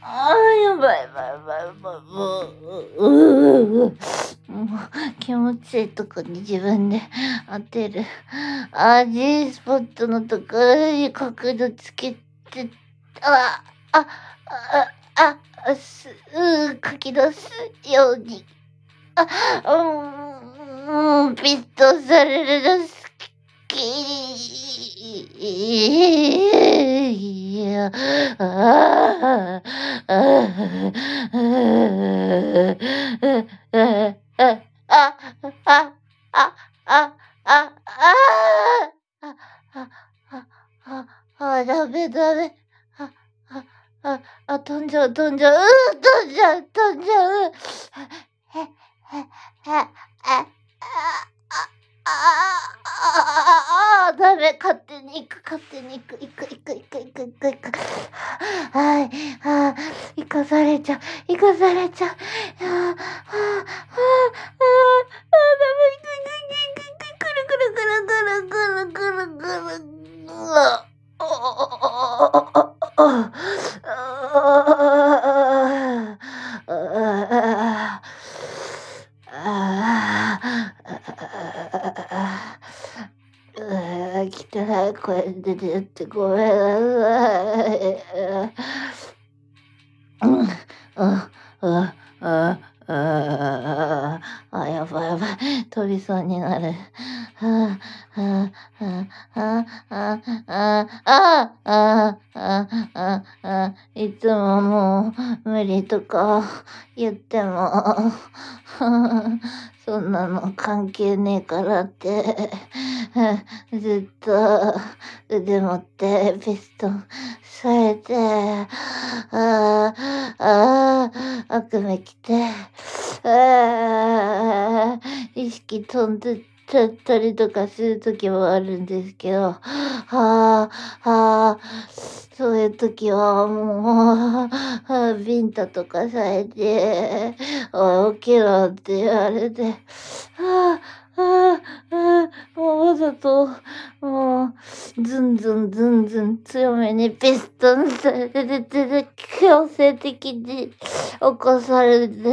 やばいやばいやばいやばい。もう気持ちいいとこに自分で当てる。G スポットのところに角度つけて、あ、あ、あ、書き出すように。ピストンされるの好き。いや、ああ、ダメダメ。飛んじゃう、飛んじゃう、飛んじゃう、飛んじゃう。ダメ、勝手に行く、勝手に行く、行く、行く、行く、行く、行く、行く。はい、行かされちゃう、行かされちゃう。ダメ、行く、行く、行く、くるくるくるくるくるくるくる。汚い声で出てごめんなさい。やばいやばい。飛びそうになる。いつももう無理とか言っても、そんなの関係ねえからって、ずっと腕持ってピストンされて、悪夢来て、意識飛んでっちゃったりとかする時もあるんですけど、そういう時はもう、ビンタとかされて、おい起きろって言われて、もうわざと、もう、ズンズンズンズン強めにピストンされて、強制的に起こされて、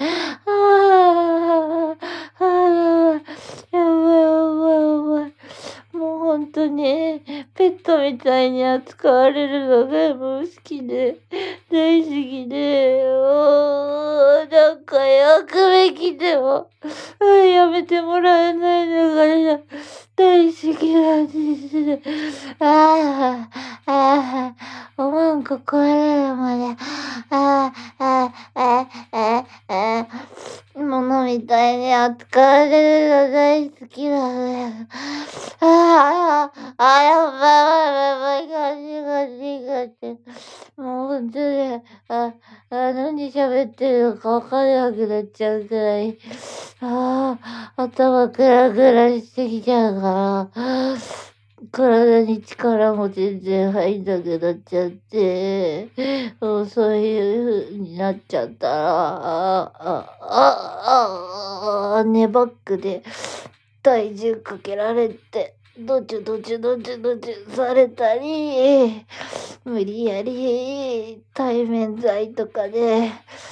やばいやばいやばい。もう本当にペットみたいに扱われるのがもう好きで、大好きで、なんか悪夢来ても、やめてもらえないのが大好きなんです。おまんこ壊れるまで、物みたいに扱われるの大好きなんです。やばい、ガチガチガチ。もう本当に、何喋ってるのかわかんなくなっちゃうくらい、頭クラクラしてきちゃうから、体に力も全然入んなくなっちゃって、もうそういう風になっちゃったら、ネバックで体重かけられて、どちゅどちゅどちゅどちゅされたり、無理やり対面剤とかで、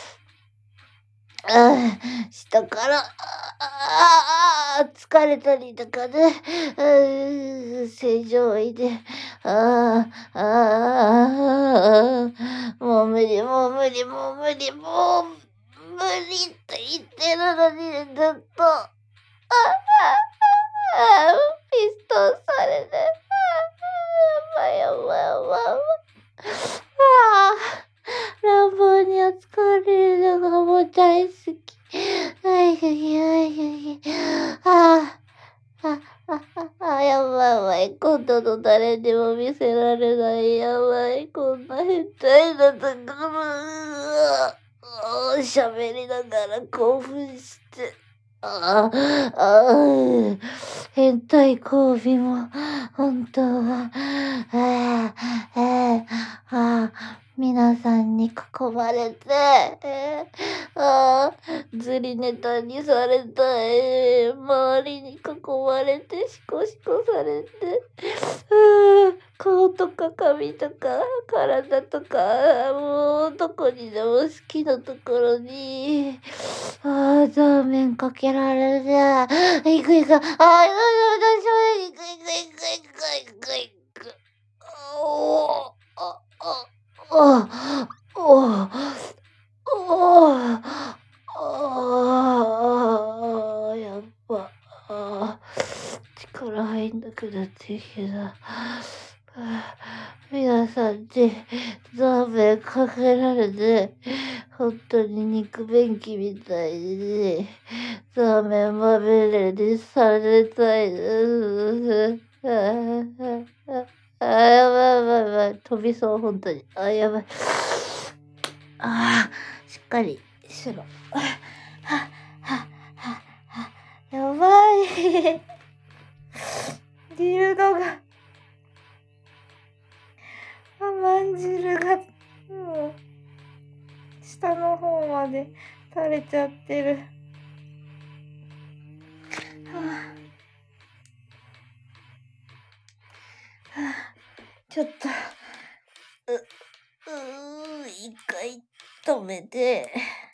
下から、疲れたりとかで、正常位で、もう無理、もう無理、もう無理、もう無理って言ってるのに、ずっと、ピストンされて、やばいやばいやばいやばい。乱暴に扱われるのがもう大好き。やばいやばい。今度の誰にも見せられない。やばい。こんな変態なところ、喋りながら興奮して。変態交尾も、本当は、皆さんに囲まれて、ずりネタにされた、周りに囲まれて、シコシコされて、顔とか髪とか体とか、もうどこにでも好きなところに、ザーメンかけられるね。行く行く。行く行く行く行く行く。おー、おおやっぱ、力入んなくなってきた。皆さんち、ザーメンかけられて、本当に肉便器みたいに、ザーメンまみれにされたいです。やばいやばいやばい。飛びそう、本当に。やばい。しっかりしろ。やばい。ディルドが、まんじるが、もう、下の方まで垂れちゃってる。ちょっと、一回止めて。